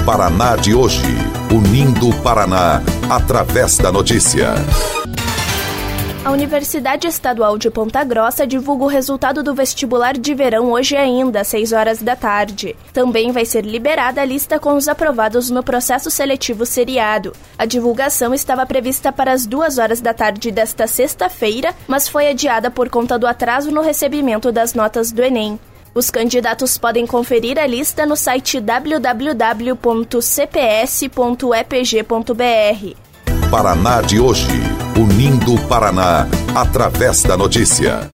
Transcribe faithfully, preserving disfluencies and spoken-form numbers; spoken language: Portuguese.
Paraná de hoje, unindo o Paraná através da notícia. A Universidade Estadual de Ponta Grossa divulga o resultado do vestibular de verão hoje ainda, às seis horas da tarde. Também vai ser liberada a lista com os aprovados no processo seletivo seriado. A divulgação estava prevista para as duas horas da tarde desta sexta-feira, mas foi adiada por conta do atraso no recebimento das notas do Enem. Os candidatos podem conferir a lista no site w w w ponto c p s ponto e p g ponto b r. Paraná de hoje, unindo o Paraná através da notícia.